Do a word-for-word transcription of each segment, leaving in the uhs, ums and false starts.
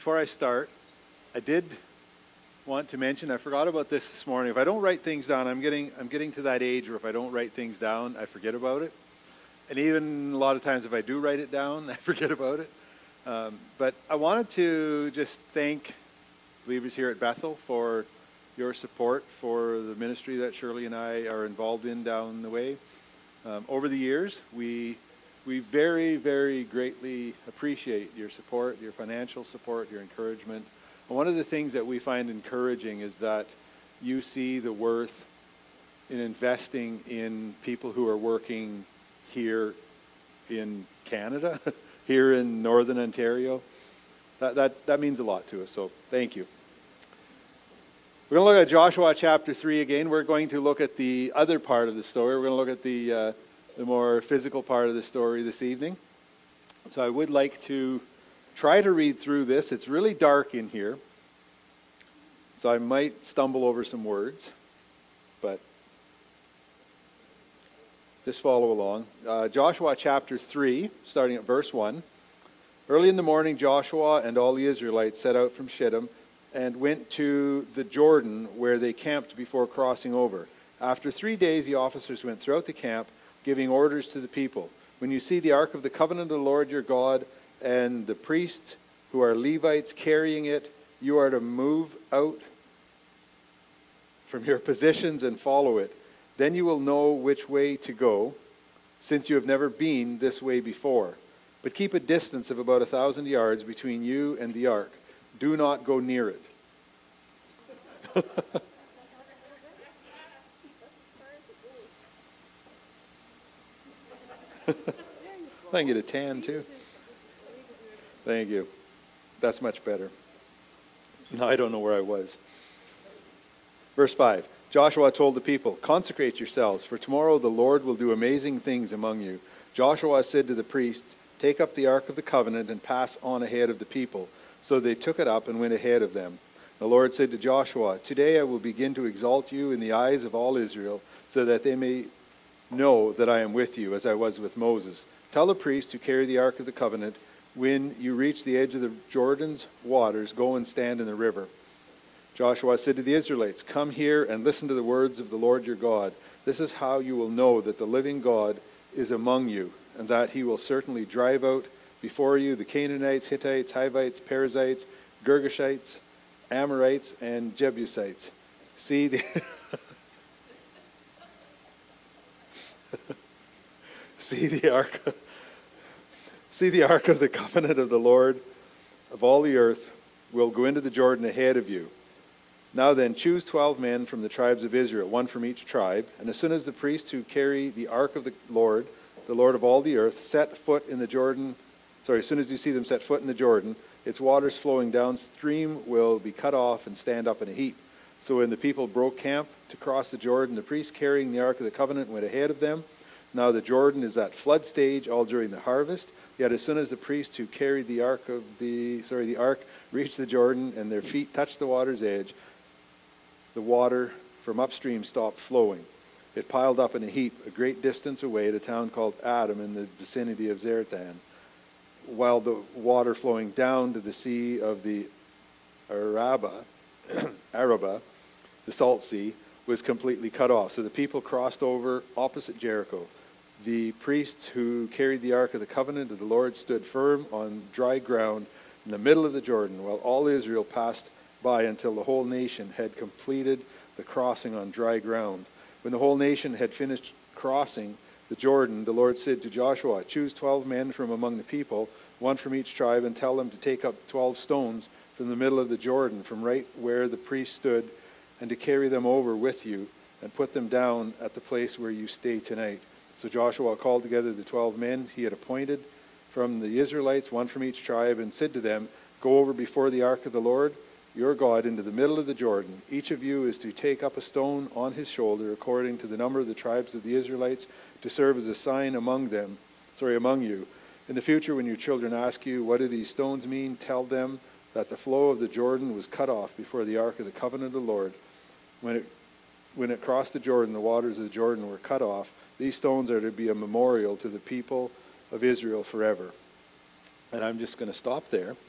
before I start, I did want to mention, I forgot about this this morning. If I don't write things down, I'm getting I'm getting to that age where if I don't write things down, I forget about it. And even a lot of times if I do write it down, I forget about it. Um, but I wanted to just thank believers here at Bethel for your support for the ministry that Shirley and I are involved in down the way. Um, over the years, we we very, very greatly appreciate your support, your financial support, your encouragement. And one of the things that we find encouraging is that you see the worth in investing in people who are working here in Canada, here in Northern Ontario. That, that, that means a lot to us, so thank you. We're going to look at Joshua chapter three again. We're going to look at the other part of the story. We're going to look at the, uh, the more physical part of the story this evening. So I would like to try to read through this. It's really dark in here, so I might stumble over some words, but just follow along. Uh, Joshua chapter three, starting at verse one. Early in the morning, Joshua and all the Israelites set out from Shittim and went to the Jordan, where they camped before crossing over. After three days, the officers went throughout the camp, giving orders to the people. When you see the ark of the covenant of the Lord your God and the priests who are Levites carrying it, you are to move out from your positions and follow it. Then you will know which way to go, since you have never been this way before. But keep a distance of about a thousand yards between you and the ark. Do not go near it. I can get a tan too. Thank you. That's much better. No, I don't know where I was. Verse five. Joshua told the people, "Consecrate yourselves, for tomorrow the Lord will do amazing things among you." Joshua said to the priests, "Take up the ark of the covenant and pass on ahead of the people." So they took it up and went ahead of them. The Lord said to Joshua, "Today I will begin to exalt you in the eyes of all Israel, so that they may know that I am with you, as I was with Moses. Tell the priests who carry the ark of the covenant, when you reach the edge of the Jordan's waters, go and stand in the river." Joshua said to the Israelites, "Come here and listen to the words of the Lord your God. This is how you will know that the living God is among you, and that he will certainly drive out before you the Canaanites, Hittites, Hivites, Perizzites, Girgashites, Amorites, and Jebusites. See the see the ark, see the ark of the covenant of the Lord of all the earth will go into the Jordan ahead of you. Now then, choose twelve men from the tribes of Israel, one from each tribe. And as soon as the priests who carry the ark of the Lord, the Lord of all the earth, set foot in the Jordan, sorry, as soon as you see them set foot in the Jordan, its waters flowing downstream will be cut off and stand up in a heap. So when the people broke camp to cross the Jordan, the priests carrying the ark of the covenant went ahead of them. Now the Jordan is at flood stage all during the harvest. Yet as soon as the priests who carried the ark of the sorry the ark reached the Jordan and their feet touched the water's edge, the water from upstream stopped flowing. It piled up in a heap a great distance away at a town called Adam in the vicinity of Zarethan, while the water flowing down to the sea of the Araba, Araba, the Salt Sea, was completely cut off. So the people crossed over opposite Jericho. The priests who carried the ark of the covenant of the Lord stood firm on dry ground in the middle of the Jordan, while all Israel passed by until the whole nation had completed the crossing on dry ground. When the whole nation had finished crossing the Jordan, the Lord said to Joshua, "Choose twelve men from among the people, one from each tribe, and tell them to take up twelve stones from the middle of the Jordan, from right where the priest stood, and to carry them over with you, and put them down at the place where you stay tonight." So Joshua called together the twelve men he had appointed from the Israelites, one from each tribe, and said to them, "Go over before the ark of the Lord your God into the middle of the Jordan. Each of you is to take up a stone on his shoulder according to the number of the tribes of the Israelites, to serve as a sign among them, sorry, among you. In the future, when your children ask you, 'What do these stones mean?' tell them that the flow of the Jordan was cut off before the ark of the covenant of the Lord. When it when it crossed the Jordan, the waters of the Jordan were cut off. These stones are to be a memorial to the people of Israel forever." And I'm just going to stop there.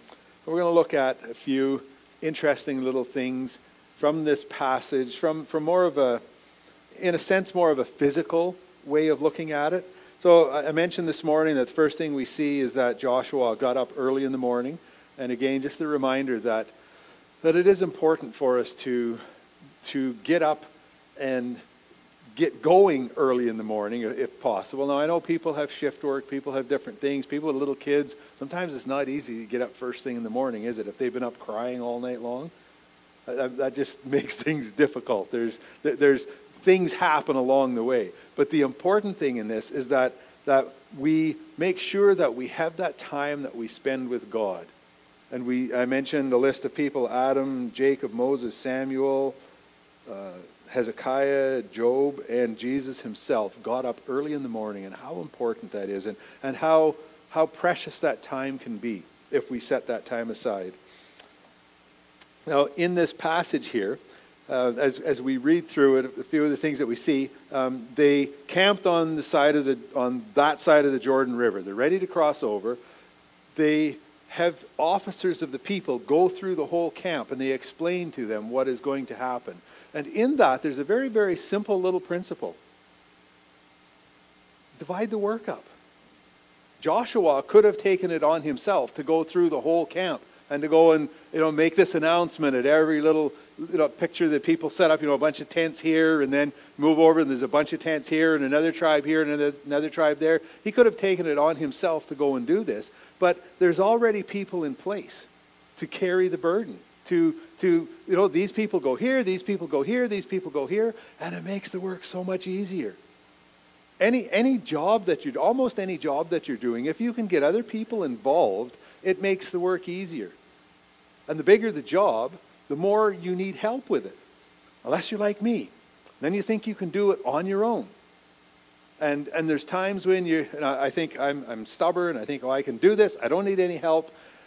We're going to look at a few interesting little things from this passage, from, from more of a, in a sense, more of a physical way of looking at it. So I mentioned this morning that the first thing we see is that Joshua got up early in the morning. And again, just a reminder that that it is important for us to to get up and get going early in the morning if possible. Now I know people have shift work, people have different things, people with little kids. Sometimes it's not easy to get up first thing in the morning, is it? If they've been up crying all night long, that, that just makes things difficult. There's there's things happen along the way. But the important thing in this is that that we make sure that we have that time that we spend with God. And we I mentioned a list of people: Adam, Jacob, Moses, Samuel, uh, Hezekiah, Job, and Jesus himself got up early in the morning, and how important that is, and, and how how precious that time can be if we set that time aside. Now, in this passage here, Uh, as as we read through it, a few of the things that we see, um, they camped on the side of the on that side of the Jordan River. They're ready to cross over. They have officers of the people go through the whole camp, and they explain to them what is going to happen. And in that, there's a very, very simple little principle. Divide the work up. Joshua could have taken it on himself to go through the whole camp and to go and, you know, make this announcement at every little, you know, picture that people set up, you know, a bunch of tents here, and then move over and there's a bunch of tents here and another tribe here and another, another tribe there. He could have taken it on himself to go and do this, but there's already people in place to carry the burden. To, to you know, these people go here, these people go here, these people go here, and it makes the work so much easier. Any any job that you're, almost any job that you're doing, if you can get other people involved, it makes the work easier. And the bigger the job, the more you need help with it. Unless you're like me. Then you think you can do it on your own. And and there's times when you, and I think I'm, I'm stubborn, I think, oh, I can do this, I don't need any help.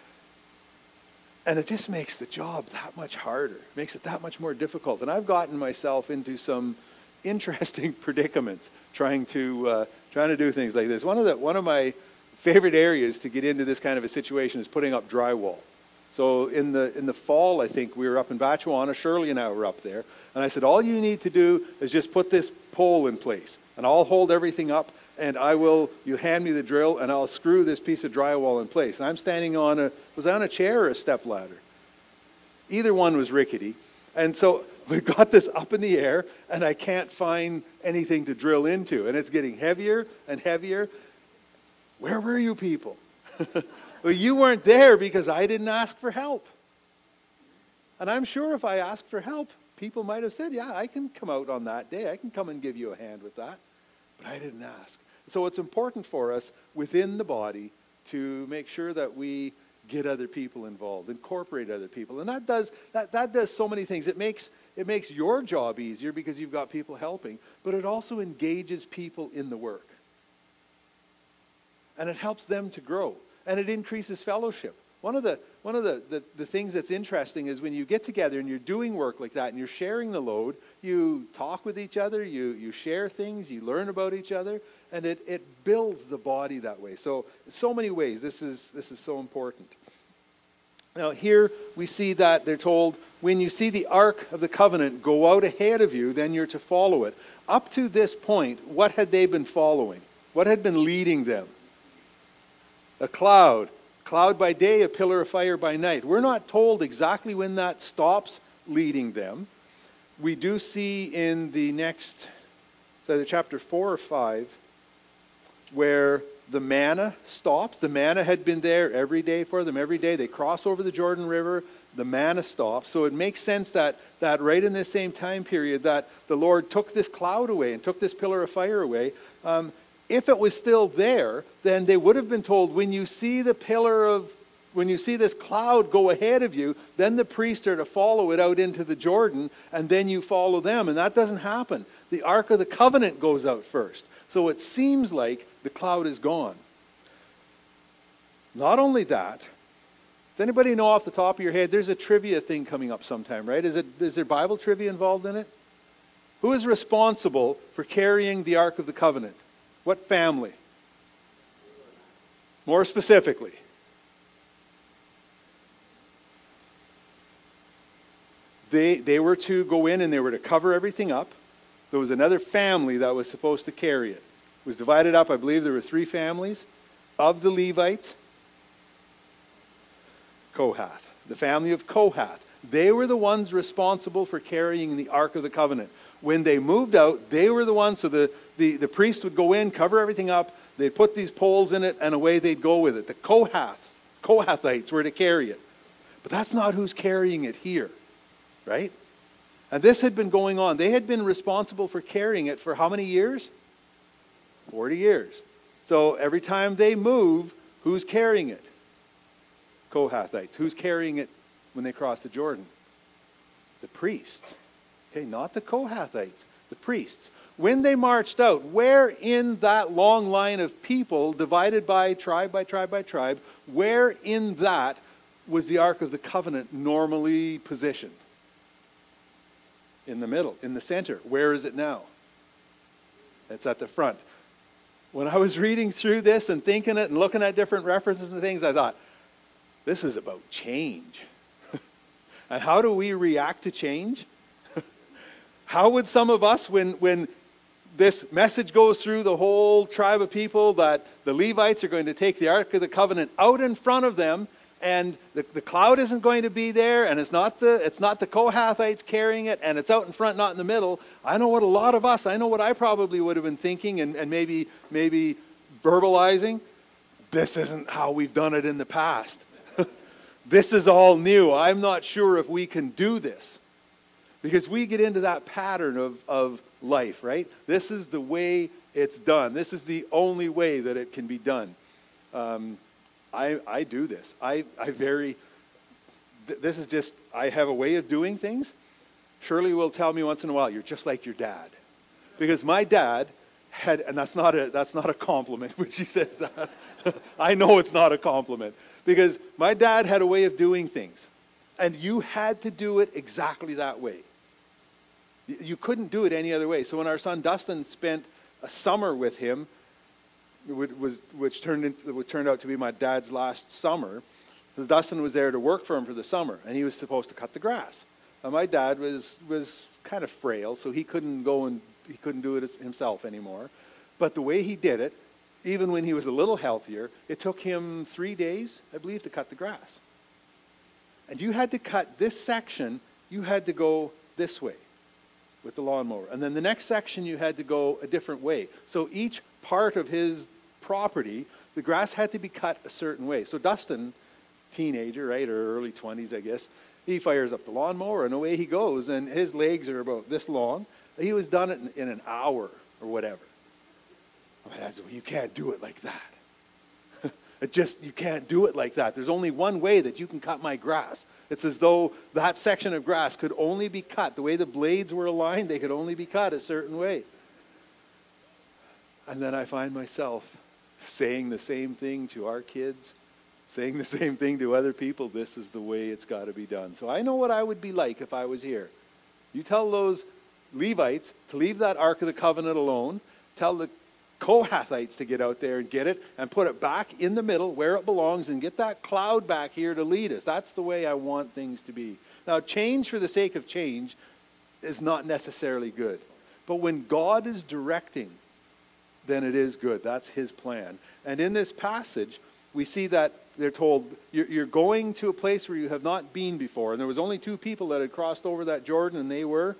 And it just makes the job that much harder. It makes it that much more difficult. And I've gotten myself into some interesting predicaments trying to uh, trying to do things like this. One of the one of my favorite areas to get into this kind of a situation is putting up drywall. So in the in the fall, I think we were up in Batchewana. Shirley and I were up there, and I said, all you need to do is just put this pole in place, and I'll hold everything up, and I will. You hand me the drill, and I'll screw this piece of drywall in place. And I'm standing on a was I on a chair or a step ladder? Either one was rickety, and so we've got this up in the air, and I can't find anything to drill into, and it's getting heavier and heavier. Where were you people? Well, you weren't there because I didn't ask for help. And I'm sure if I asked for help, people might have said, yeah, I can come out on that day. I can come and give you a hand with that. But I didn't ask. So it's important for us within the body to make sure that we get other people involved, incorporate other people. And that does that, that does so many things. It makes it makes your job easier because you've got people helping, but it also engages people in the work. And it helps them to grow. And it increases fellowship. One of the one of the, the, the things that's interesting is when you get together and you're doing work like that and you're sharing the load, you talk with each other, you you share things, you learn about each other, and it, it builds the body that way. So so many ways this is this is so important. Now here we see that they're told, when you see the Ark of the Covenant go out ahead of you, then you're to follow it. Up to this point, what had they been following? What had been leading them? A cloud. Cloud by day, a pillar of fire by night. We're not told exactly when that stops leading them. We do see in the next, so chapter four or five, where the manna stops. The manna had been there every day for them. Every day they cross over the Jordan River, the manna stops. So it makes sense that, that right in this same time period that the Lord took this cloud away and took this pillar of fire away. Um, If it was still there, then they would have been told, when you see the pillar of, when you see this cloud go ahead of you, then the priests are to follow it out into the Jordan, and then you follow them. And that doesn't happen. The Ark of the Covenant goes out first. So it seems like the cloud is gone. Not only that, does anybody know off the top of your head, there's a trivia thing coming up sometime, right? Is it, is there Bible trivia involved in it? Who is responsible for carrying the Ark of the Covenant? What family? More specifically. they, they were to go in and they were to cover everything up. There was another family that was supposed to carry it. It was divided up. I believe there were three families of the Levites. Kohath, the family of Kohath. They were the ones responsible for carrying the Ark of the Covenant. When they moved out, they were the ones, so the, the, the priest would go in, cover everything up, they'd put these poles in it, and away they'd go with it. The Kohaths, Kohathites were to carry it. But that's not who's carrying it here, right? And this had been going on. They had been responsible for carrying it for how many years? forty years. So every time they move, who's carrying it? Kohathites. Who's carrying it when they cross the Jordan? The priests. Okay, not the Kohathites, the priests. When they marched out, where in that long line of people, divided by tribe by tribe by tribe, where in that was the Ark of the Covenant normally positioned? In the middle, in the center. Where is it now? It's at the front. When I was reading through this and thinking it and looking at different references and things, I thought, this is about change. And how do we react to change? How would some of us, when, when this message goes through the whole tribe of people that the Levites are going to take the Ark of the Covenant out in front of them, and the, the cloud isn't going to be there, and it's not the it's not the Kohathites carrying it, and it's out in front, not in the middle. I know what a lot of us, I know what I probably would have been thinking and, and maybe maybe verbalizing. This isn't how we've done it in the past. This is all new. I'm not sure if we can do this. Because we get into that pattern of, of life, right? This is the way it's done. This is the only way that it can be done. Um, I, I do this. I, I very, th- this is just, I have a way of doing things. Shirley will tell me once in a while, you're just like your dad. Because my dad had, and that's not a, that's not a compliment when she says that. I know it's not a compliment. Because my dad had a way of doing things. And you had to do it exactly that way. You couldn't do it any other way. So when our son Dustin spent a summer with him, which, was, which, turned into, which turned out to be my dad's last summer, Dustin was there to work for him for the summer, and he was supposed to cut the grass. Now, my dad was was kind of frail, so he couldn't go and he couldn't do it himself anymore. But the way he did it, even when he was a little healthier, it took him three days, I believe, to cut the grass. And you had to cut this section, you had to go this way with the lawnmower. And then the next section you had to go a different way. So each part of his property, the grass had to be cut a certain way. So Dustin, teenager, right, or early twenties, I guess, he fires up the lawnmower and away he goes. And his legs are about this long. He was done it in, in an hour or whatever. I mean, that's, you can't do it like that. It just, you can't do it like that. There's only one way that you can cut my grass. It's as though that section of grass could only be cut. The way the blades were aligned, they could only be cut a certain way. And then I find myself saying the same thing to our kids, saying the same thing to other people. This is the way it's got to be done. So I know what I would be like if I was here. You tell those Levites to leave that Ark of the Covenant alone. Tell the Kohathites to get out there and get it and put it back in the middle where it belongs and get that cloud back here to lead us. That's the way I want things to be. Now, change for the sake of change is not necessarily good. But when God is directing, then it is good. That's his plan. And in this passage, we see that they're told, you're, you're going to a place where you have not been before. And there was only two people that had crossed over that Jordan, and they were?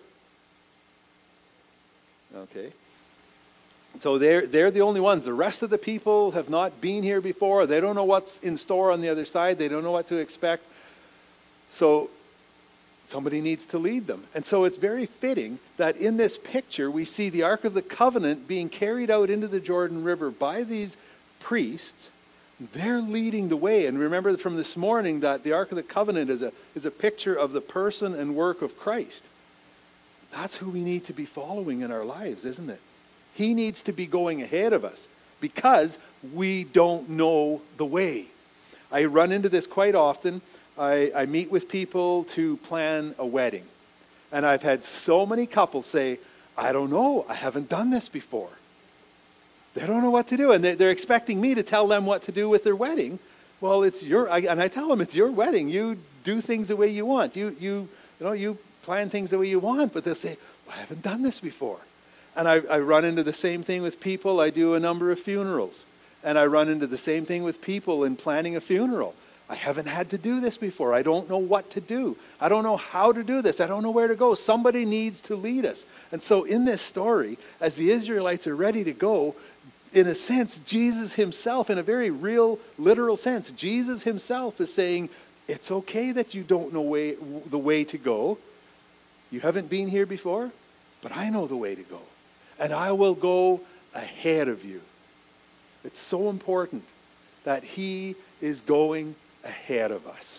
Okay. So they're, they're the only ones. The rest of the people have not been here before. They don't know what's in store on the other side. They don't know what to expect. So somebody needs to lead them. And so it's very fitting that in this picture we see the Ark of the Covenant being carried out into the Jordan River by these priests. They're leading the way. And remember from this morning that the Ark of the Covenant is a, is a picture of the person and work of Christ. That's who we need to be following in our lives, isn't it? He needs to be going ahead of us because we don't know the way. I run into this quite often. I, I meet with people to plan a wedding. And I've had so many couples say, I don't know, I haven't done this before. They don't know what to do. And they, they're expecting me to tell them what to do with their wedding. Well, it's your, I, and I tell them it's your wedding. You do things the way you want. You, you, you know, you plan things the way you want, but they'll say, well, I haven't done this before. And I, I run into the same thing with people. I do a number of funerals. And I run into the same thing with people in planning a funeral. I haven't had to do this before. I don't know what to do. I don't know how to do this. I don't know where to go. Somebody needs to lead us. And so in this story, as the Israelites are ready to go, in a sense, Jesus himself, in a very real, literal sense, Jesus himself is saying, it's okay that you don't know way, the way to go. You haven't been here before, but I know the way to go. And I will go ahead of you. It's so important that he is going ahead of us.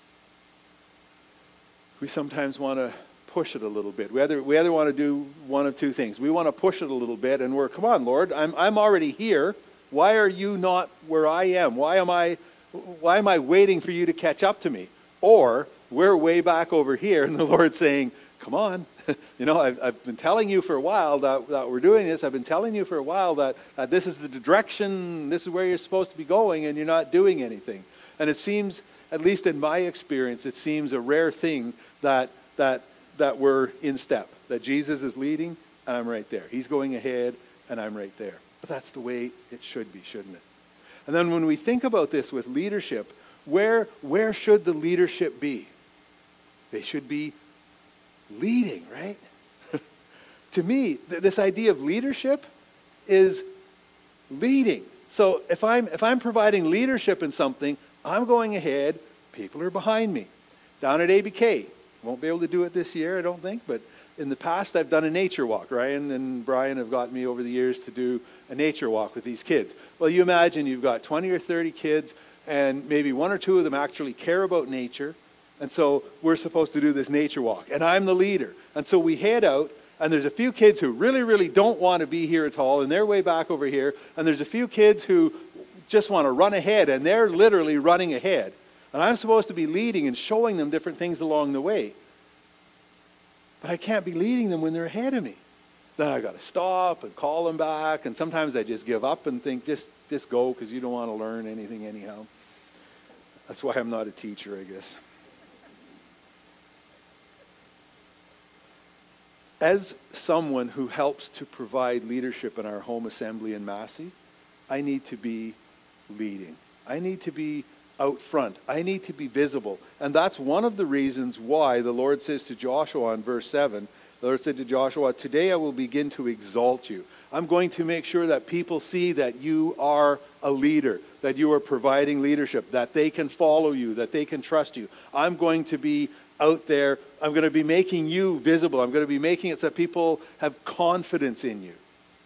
We sometimes want to push it a little bit. We either, we either want to do one of two things. We want to push it a little bit and we're, come on, Lord, I'm, I'm already here. Why are you not where I am? Why am I, why am I waiting for you to catch up to me? Or we're way back over here and the Lord's saying, come on. You know, I've, I've been telling you for a while that, that we're doing this. I've been telling you for a while that, that this is the direction, this is where you're supposed to be going, and you're not doing anything. And it seems, at least in my experience, it seems a rare thing that that that we're in step, that Jesus is leading, and I'm right there. He's going ahead, and I'm right there. But that's the way it should be, shouldn't it? And then when we think about this with leadership, where where should the leadership be? They should be leading, right? To me, th- this idea of leadership is leading. So if I'm if I'm providing leadership in something, I'm going ahead, people are behind me. Down at A B K, won't be able to do it this year, I don't think, but in the past I've done a nature walk. Ryan and Brian have got me over the years to do a nature walk with these kids. Well, you imagine you've got twenty or thirty kids, and maybe one or two of them actually care about nature. And so we're supposed to do this nature walk. And I'm the leader. And so we head out, and there's a few kids who really, really don't want to be here at all, and they're way back over here. And there's a few kids who just want to run ahead, and they're literally running ahead. And I'm supposed to be leading and showing them different things along the way. But I can't be leading them when they're ahead of me. Then I've got to stop and call them back. And sometimes I just give up and think, just, just go, because you don't want to learn anything anyhow. That's why I'm not a teacher, I guess. As someone who helps to provide leadership in our home assembly in Massey, I need to be leading. I need to be out front. I need to be visible. And that's one of the reasons why the Lord says to Joshua in verse seven, the Lord said to Joshua, today I will begin to exalt you. I'm going to make sure that people see that you are a leader, that you are providing leadership, that they can follow you, that they can trust you. I'm going to be out there. I'm going to be making you visible. I'm going to be making it so that people have confidence in you.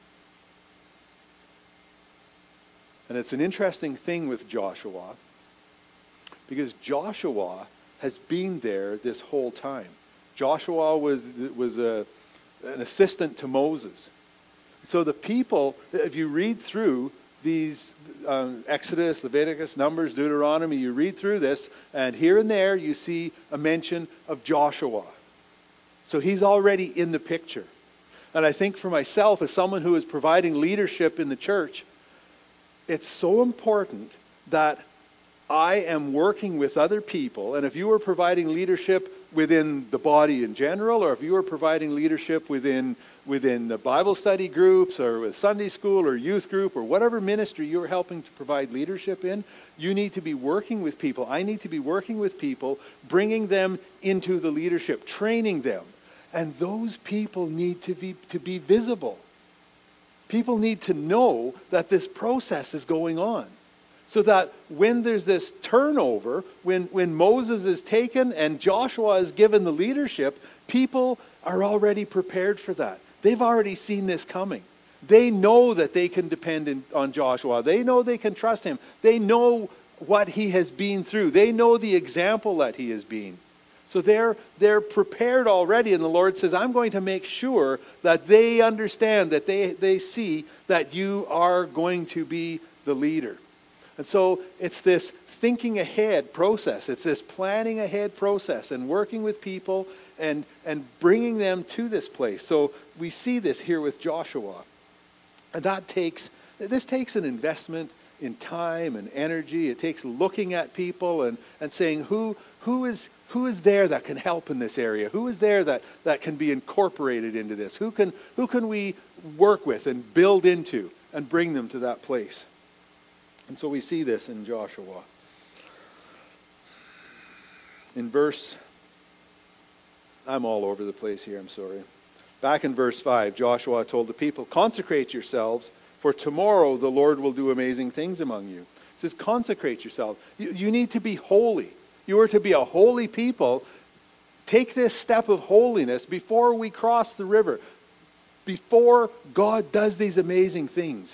And it's an interesting thing with Joshua, because Joshua has been there this whole time. Joshua was, was a, an assistant to Moses. So the people, if you read through these um, Exodus, Leviticus, Numbers, Deuteronomy, you read through this, and here and there you see a mention of Joshua. So he's already in the picture. And I think for myself, as someone who is providing leadership in the church, it's so important that I am working with other people. And if you are providing leadership within the body in general, or if you are providing leadership within within the Bible study groups or with Sunday school or youth group or whatever ministry you're helping to provide leadership in, you need to be working with people. I need to be working with people, bringing them into the leadership, training them. And those people need to be to be visible. People need to know that this process is going on. So that when there's this turnover, when, when Moses is taken and Joshua is given the leadership, people are already prepared for that. They've already seen this coming. They know that they can depend in, on Joshua. They know they can trust him. They know what he has been through. They know the example that he has been. So they're, they're prepared already, and the Lord says, I'm going to make sure that they understand, that they, they see that you are going to be the leader. And so it's this thinking ahead process. It's this planning ahead process and working with people and, and bringing them to this place. So we see this here with Joshua. And that takes, this takes an investment in time and energy. It takes looking at people and, and saying, who, who, is, who is there that can help in this area? Who is there that, that can be incorporated into this? Who can, who can we work with and build into and bring them to that place? And so we see this in Joshua. In verse, I'm all over the place here, I'm sorry. Back in verse five, Joshua told the people, consecrate yourselves, for tomorrow the Lord will do amazing things among you. It says, consecrate yourself. You, you need to be holy. You are to be a holy people. Take this step of holiness before we cross the river, before God does these amazing things.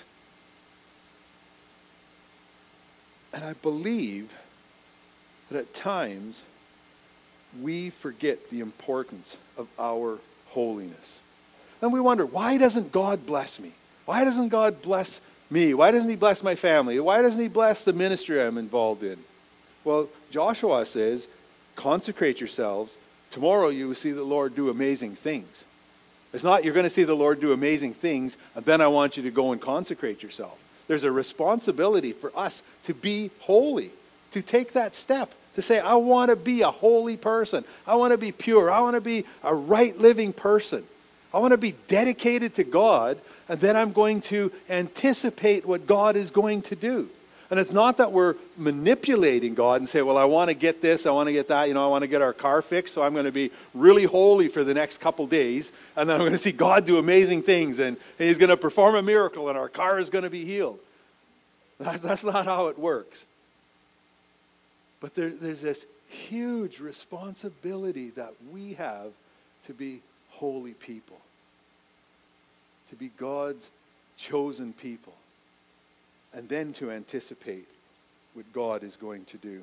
And I believe that at times we forget the importance of our holiness. And we wonder, why doesn't God bless me? Why doesn't God bless me? Why doesn't he bless my family? Why doesn't he bless the ministry I'm involved in? Well, Joshua says, consecrate yourselves. Tomorrow you will see the Lord do amazing things. It's not you're going to see the Lord do amazing things, and then I want you to go and consecrate yourself. There's a responsibility for us to be holy, to take that step, to say, I want to be a holy person. I want to be pure. I want to be a right living person. I want to be dedicated to God, and then I'm going to anticipate what God is going to do. And it's not that we're manipulating God and say, well, I want to get this, I want to get that, you know, I want to get our car fixed, so I'm going to be really holy for the next couple days, and then I'm going to see God do amazing things, and he's going to perform a miracle, and our car is going to be healed. That, that's not how it works. But there, there's this huge responsibility that we have to be holy people, to be God's chosen people, and then to anticipate what God is going to do.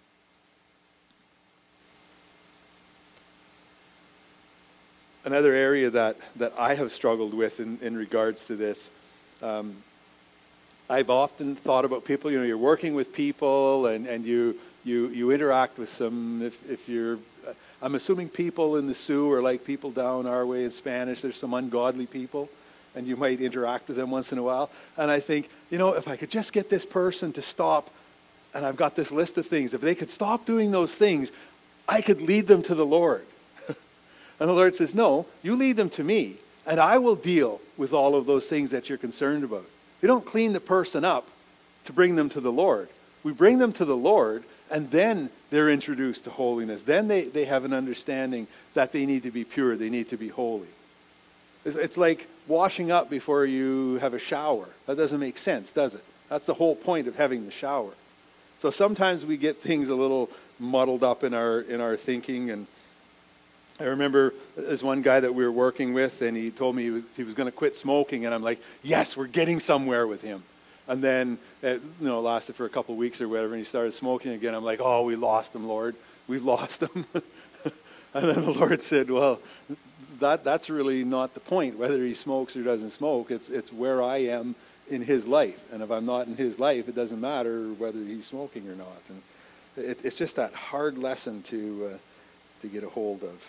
Another area that, that I have struggled with in, in regards to this, um, I've often thought about people, you know, you're working with people and, and you, you, you interact with some, if, if you're, I'm assuming people in the Sioux are like people down our way in Spanish. There's some ungodly people, and you might interact with them once in a while. And I think, you know, if I could just get this person to stop, and I've got this list of things, if they could stop doing those things, I could lead them to the Lord. And the Lord says, no, you lead them to me, and I will deal with all of those things that you're concerned about. We don't clean the person up to bring them to the Lord. We bring them to the Lord, and then they're introduced to holiness. Then they, they have an understanding that they need to be pure, they need to be holy. It's, it's like washing up before you have a shower. That doesn't make sense, does it? That's the whole point of having the shower. So sometimes we get things a little muddled up in our in our thinking. And I remember there's one guy that we were working with, and he told me he was, he was going to quit smoking, and I'm like, yes, we're getting somewhere with him. And then it, you know, lasted for a couple of weeks or whatever, and he started smoking again. I'm like, oh, we lost him, Lord. We've lost him. And then the Lord said, well, that that's really not the point, whether he smokes or doesn't smoke. It's it's where I am in his life. And if I'm not in his life, it doesn't matter whether he's smoking or not. And it, it's just that hard lesson to uh, to get a hold of.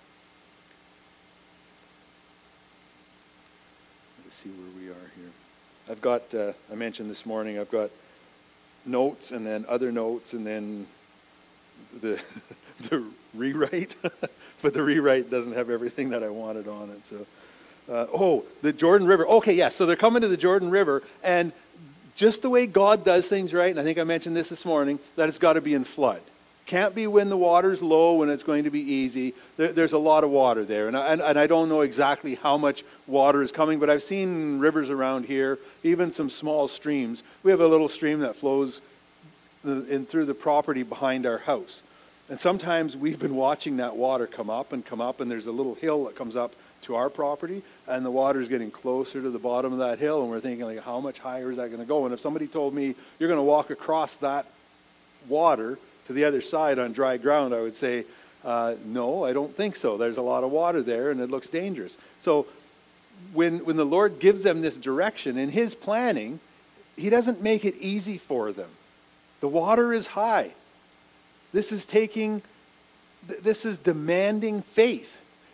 Let's see where we are here. I've got, uh, I mentioned this morning, I've got notes and then other notes and then the the rewrite. But the rewrite doesn't have everything that I wanted on it. So, uh, oh, the Jordan River. Okay, yes, yeah, so they're coming to the Jordan River, and just the way God does things, right, and I think I mentioned this this morning, that it's got to be in flood. Can't be when the water's low, when it's going to be easy. There, there's a lot of water there, and I, and, and I don't know exactly how much water is coming, but I've seen rivers around here, even some small streams. We have a little stream that flows in through the property behind our house. And sometimes we've been watching that water come up and come up, and there's a little hill that comes up to our property, and the water's getting closer to the bottom of that hill, and we're thinking, like, how much higher is that going to go? And if somebody told me, you're going to walk across that water to the other side on dry ground, I would say, uh, no, I don't think so. There's a lot of water there, and it looks dangerous. So when when the Lord gives them this direction in his planning, he doesn't make it easy for them. The water is high. This is taking, this is demanding faith.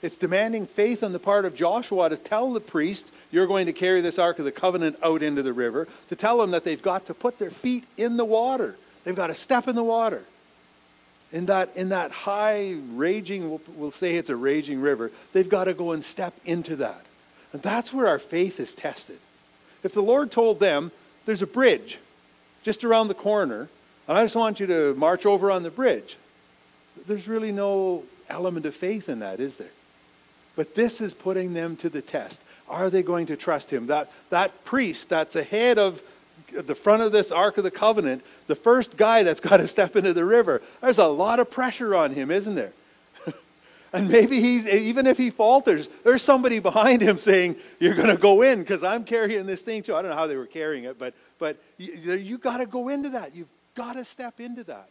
It's demanding faith on the part of Joshua to tell the priests, you're going to carry this Ark of the Covenant out into the river, to tell them that they've got to put their feet in the water. They've got to step in the water. In that, in that high, raging, we'll, we'll say it's a raging river, they've got to go and step into that. And that's where our faith is tested. If the Lord told them, there's a bridge just around the corner, and I just want you to march over on the bridge, there's really no element of faith in that, is there? But this is putting them to the test. Are they going to trust him? That, that priest that's ahead of the front of this Ark of the Covenant, the first guy that's got to step into the river, there's a lot of pressure on him, isn't there? And maybe he's, even if he falters, there's somebody behind him saying, you're going to go in because I'm carrying this thing too. I don't know how they were carrying it, but, but you, you got to go into that. You've got to step into that.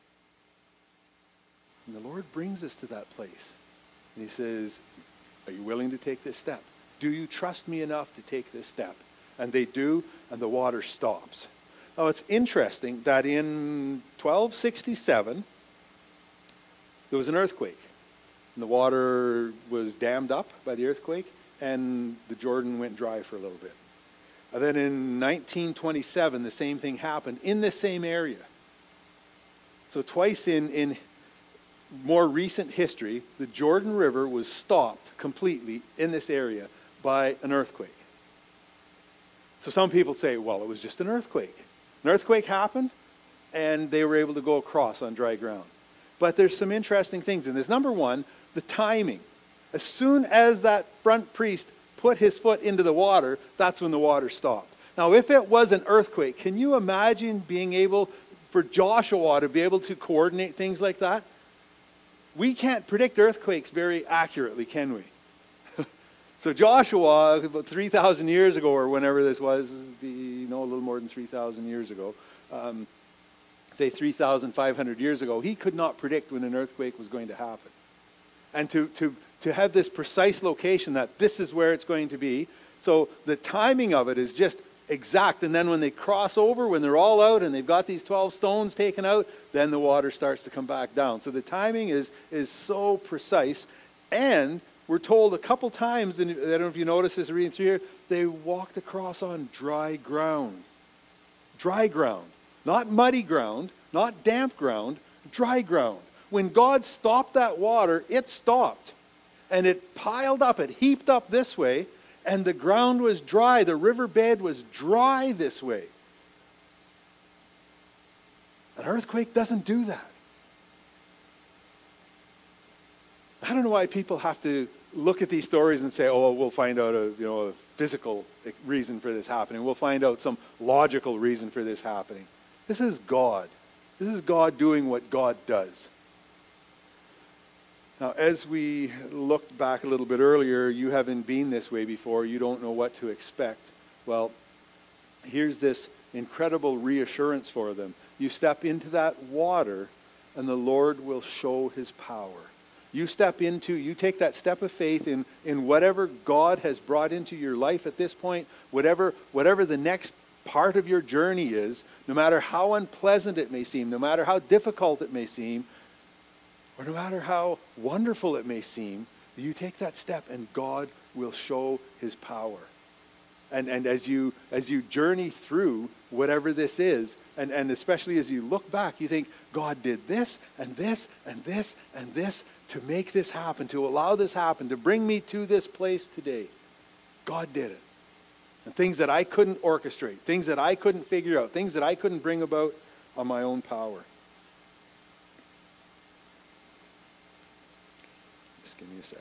And the Lord brings us to that place. And he says, are you willing to take this step? Do you trust me enough to take this step? And they do, and the water stops. Now it's interesting that in twelve sixty-seven, there was an earthquake. And the water was dammed up by the earthquake, and the Jordan went dry for a little bit. And then in nineteen twenty-seven, the same thing happened in the same area. So twice in, in more recent history, the Jordan River was stopped completely in this area by an earthquake. So some people say, well, it was just an earthquake. An earthquake happened, and they were able to go across on dry ground. But there's some interesting things in this. Number one, the timing. As soon as that front priest put his foot into the water, that's when the water stopped. Now, if it was an earthquake, can you imagine being able, for Joshua to be able to coordinate things like that? We can't predict earthquakes very accurately, can we? So Joshua, about three thousand years ago, or whenever this was, be, no, a little more than three thousand years ago, um, say three thousand five hundred years ago, he could not predict when an earthquake was going to happen. And to, to, to have this precise location that this is where it's going to be, so the timing of it is just exact. And then when they cross over, when they're all out and they've got these twelve stones taken out, then the water starts to come back down. So the timing is, is so precise. And we're told a couple times, and I don't know if you notice this reading through here, they walked across on dry ground. Dry ground. Not muddy ground, not damp ground, dry ground. When God stopped that water, it stopped. And it piled up, it heaped up this way, and the ground was dry. The riverbed was dry this way. An earthquake doesn't do that. I don't know why people have to look at these stories and say, oh, we'll find out a, you know, a physical reason for this happening. We'll find out some logical reason for this happening. This is God. This is God doing what God does. Now, as we looked back a little bit earlier, you haven't been this way before. You don't know what to expect. Well, here's this incredible reassurance for them. You step into that water, and the Lord will show his power. You step into, you take that step of faith in, in whatever God has brought into your life at this point, whatever, whatever the next part of your journey is, no matter how unpleasant it may seem, no matter how difficult it may seem, or no matter how wonderful it may seem, you take that step and God will show his power. And, and as you as you journey through whatever this is, and, and especially as you look back, you think, God did this and this and this and this to make this happen, to allow this happen, to bring me to this place today. God did it. And things that I couldn't orchestrate, things that I couldn't figure out, things that I couldn't bring about on my own power. Just give me a second.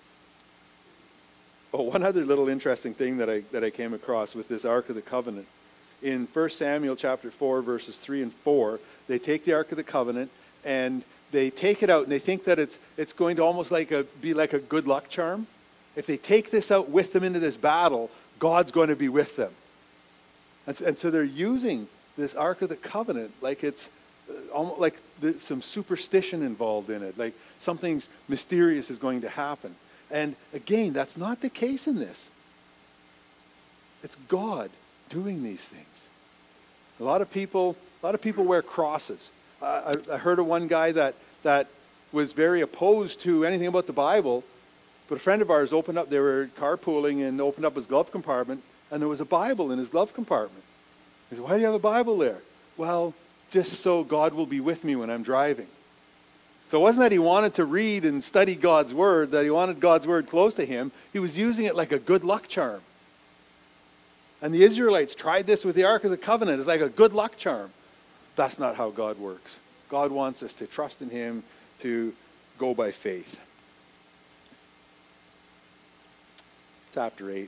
Oh, one other little interesting thing that I that I came across with this Ark of the Covenant. In First Samuel chapter four, verses three and four, they take the Ark of the Covenant and they take it out and they think that it's it's going to almost like a be like a good luck charm. If they take this out with them into this battle, God's going to be with them. And, and so they're using this Ark of the Covenant like it's almost like there's some superstition involved in it, like something mysterious is going to happen. And again, that's not the case in this. It's God doing these things. A lot of people, a lot of people wear crosses. Uh, I, I heard of one guy that that was very opposed to anything about the Bible, But a friend of ours opened up, they were carpooling and opened up his glove compartment, and there was a Bible in his glove compartment. He said, why do you have a Bible there? Well, just so God will be with me when I'm driving. So it wasn't that he wanted to read and study God's Word, that he wanted God's Word close to him. He was using it like a good luck charm. And the Israelites tried this with the Ark of the Covenant. It's like a good luck charm. That's not how God works. God wants us to trust in him, to go by faith. Chapter eight.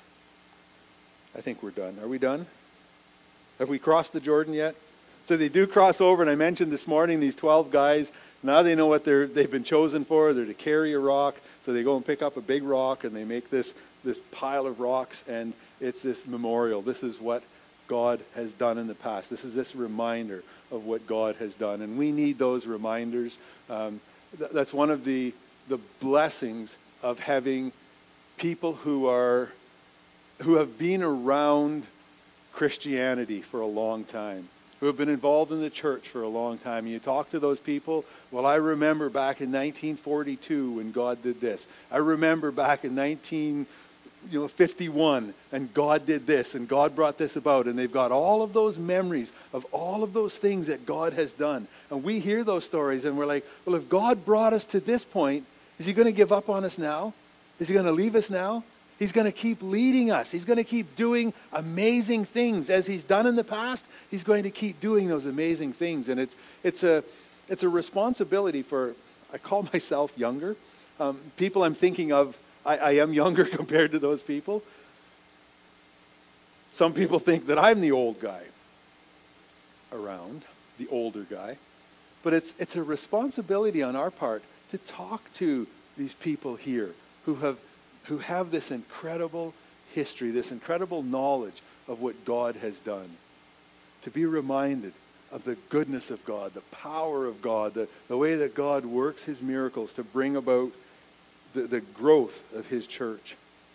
I think we're done. Are we done? Have we crossed the Jordan yet? So they do cross over, and I mentioned this morning these twelve guys. Now they know what they're, they've been chosen for. They're to carry a rock. So they go and pick up a big rock, and they make this, this pile of rocks, and it's this memorial. This is what God has done in the past. This is this reminder of what God has done. And we need those reminders. Um, th- that's one of the, the blessings of having people who are who have been around Christianity for a long time, who have been involved in the church for a long time. And you talk to those people, well, I remember back in nineteen forty-two when God did this. I remember back in nineteen fifty-one and God did this and God brought this about. And they've got all of those memories of all of those things that God has done. And we hear those stories and we're like, well, if God brought us to this point, is he going to give up on us now? Is he going to leave us now? He's going to keep leading us. He's going to keep doing amazing things. As he's done in the past, he's going to keep doing those amazing things. And it's it's a it's a responsibility for, I call myself younger. Um, people I'm thinking of, I, I am younger compared to those people. Some people think that I'm the old guy around, the older guy. But it's it's a responsibility on our part to talk to these people here who have who have this incredible history, this incredible knowledge of what God has done. To be reminded of the goodness of God, the power of God, the, the way that God works his miracles to bring about the, the growth of his church.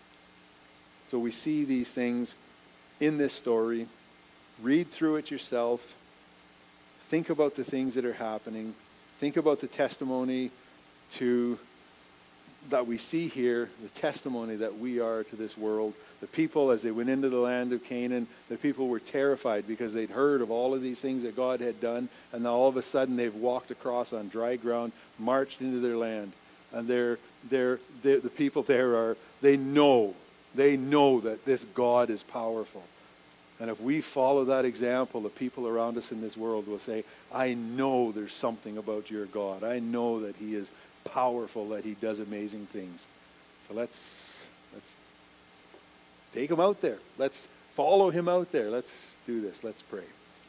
So we see these things in this story. Read through it yourself. Think about the things that are happening. Think about the testimony to that we see here, the testimony that we are to this world. The people, as they went into the land of Canaan, the people were terrified because they'd heard of all of these things that God had done, and now all of a sudden they've walked across on dry ground, marched into their land, and they're, they're, they're, the people there are, they know, they know that this God is powerful. And if we follow that example, the people around us in this world will say, I know there's something about your God. I know that he is powerful, that he does amazing things. So let's let's take him out there. Let's follow him out there. Let's do this. Let's pray.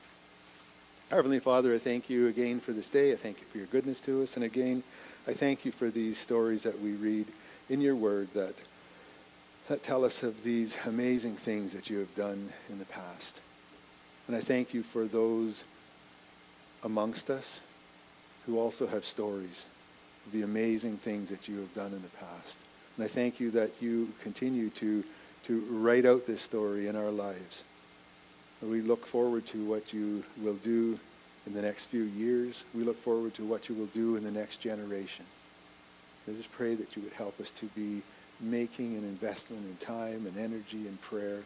Our Heavenly Father, I thank you again for this day. I thank you for your goodness to us. And again, I thank you for these stories that we read in your word that, that tell us of these amazing things that you have done in the past. And I thank you for those amongst us who also have stories, the amazing things that you have done in the past. And I thank you that you continue to, to write out this story in our lives. And we look forward to what you will do in the next few years. We look forward to what you will do in the next generation. I just pray that you would help us to be making an investment in time and energy and prayer.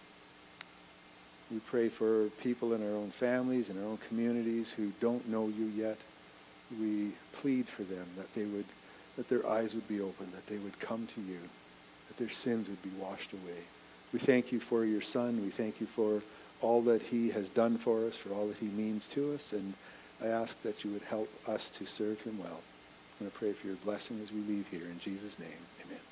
We pray for people in our own families, in our own communities who don't know you yet. We plead for them that they would, that their eyes would be open, that they would come to you, that their sins would be washed away. We thank you for your Son. We thank you for all that he has done for us, for all that he means to us. And I ask that you would help us to serve him well. I'm going to pray for your blessing as we leave here. In Jesus' name, amen.